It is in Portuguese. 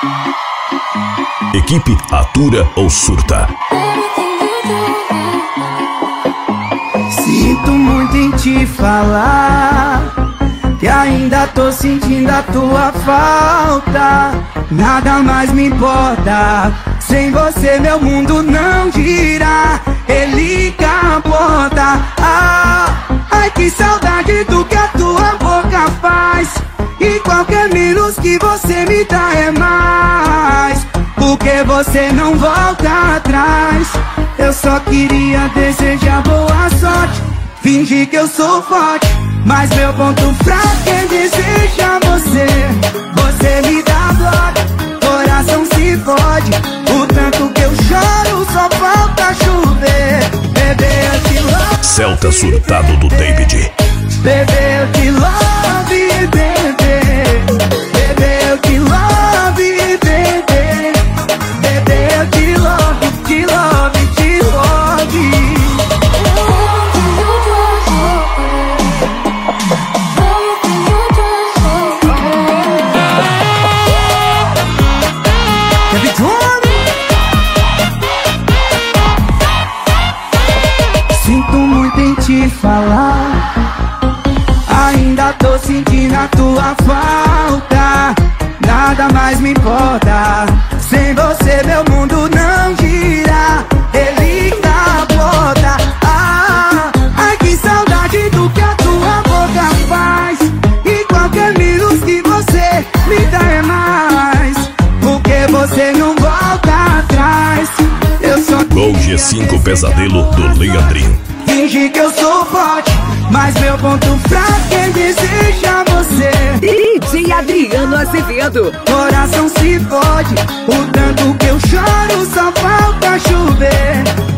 Equipe atura ou surta. Sinto muito em te falar que ainda tô sentindo a tua falta. Nada mais me importa, sem você meu mundo não gira. Ele capota. Ai que saudade do que a tua boca faz. E qualquer menos que você me dá é mais. Porque você não volta atrás. Eu só queria desejar boa sorte, fingir que eu sou forte, mas meu ponto fraco é desejar você. Você me dá bloco, coração se fode. O tanto que eu choro só falta chover. Bebê, eu te love. Celta surtado do David. Bebê, eu te love, bebê. Bebê, eu te love, bebê. Bebê, eu te love, te love, te love. Sinto muito em te falar, ainda tô sentindo a tua falta. Nada mais me importa, sem você meu mundo não gira. Ele capota. Ai que saudade do que a tua boca faz. E qualquer menos que você me dá é mais. Porque você não volta atrás. Eu só Gol G5 Pesadelo do Leandrinho. fingir que eu sou forte, mas meu ponto fraco é desejar você. DJ Adriano Azevedo. Coração se fode, o tanto que eu choro só falta chover.